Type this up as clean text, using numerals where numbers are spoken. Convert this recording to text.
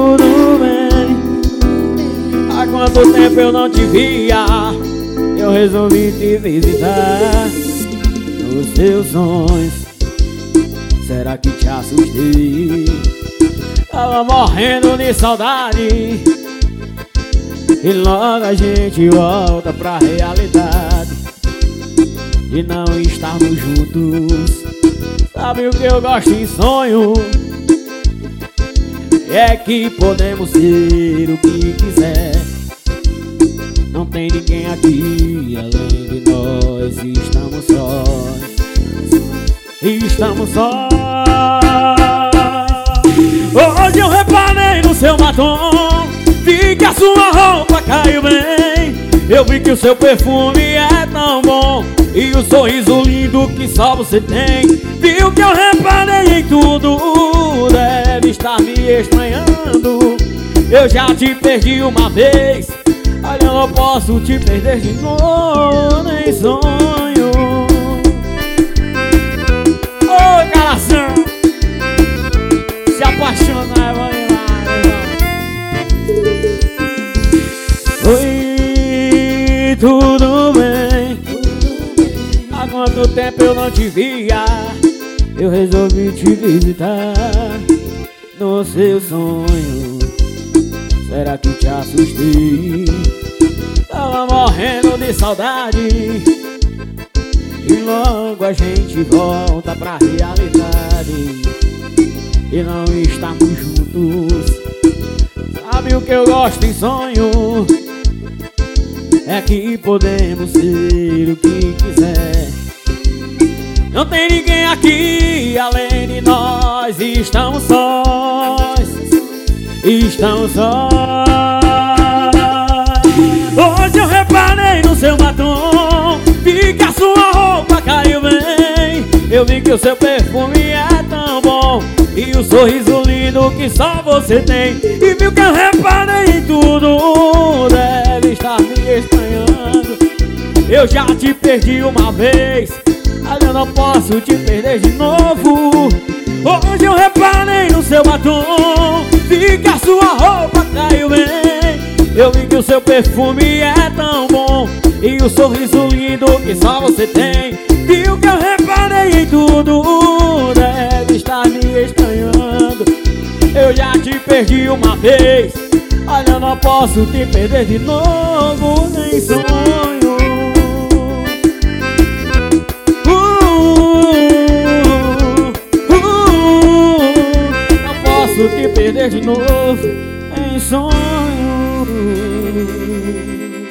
tudo bem? Há quanto tempo eu não te via? Eu resolvi te visitar nos seus sonhos. Será que te assustei? Tava morrendo de saudade, e logo a gente volta pra realidade de não estarmos juntos. Sabe o que eu gosto em sonho? É que podemos ser o que quiser. Não tem ninguém aqui além de nós. Estamos sós. Estamos sós. Hoje eu reparei no seu batom, vi que a sua roupa caiu bem. Eu vi que o seu perfume é tão bom e o sorriso lindo que só você tem. Viu que eu reparei em tudo, deve estar me estranhando. Eu já te perdi uma vez, olha, eu não posso te perder de novo, nem sonho. Ô coração, se apaixonar, vai lá. Oi, tudo bem? Há quanto tempo eu não te via? Eu resolvi te visitar no seu sonho. Será que te assustei? Tava morrendo de saudade, e logo a gente volta pra realidade e não estamos juntos. Sabe o que eu gosto em sonho? É que podemos ser o que quiser. Não tem ninguém aqui além de nós. Estamos sós. Estamos sós. Hoje eu reparei no seu batom, vi que a sua roupa caiu bem. Eu vi que o seu perfume é tão bom e o sorriso lindo que só você tem. E viu que eu reparei em tudo, deve estar me estranhando. Eu já te perdi uma vez, mas eu não posso te perder de novo. Hoje eu reparei no seu batom, vi que a sua roupa caiu bem. Eu vi que o seu perfume é tão bom e o sorriso lindo que só você tem. Viu que eu reparei em tudo, deve estar me estranhando. Eu já te perdi uma vez, olha, eu não posso te perder de novo, nem sonho. Não posso te perder de novo, nem sonho.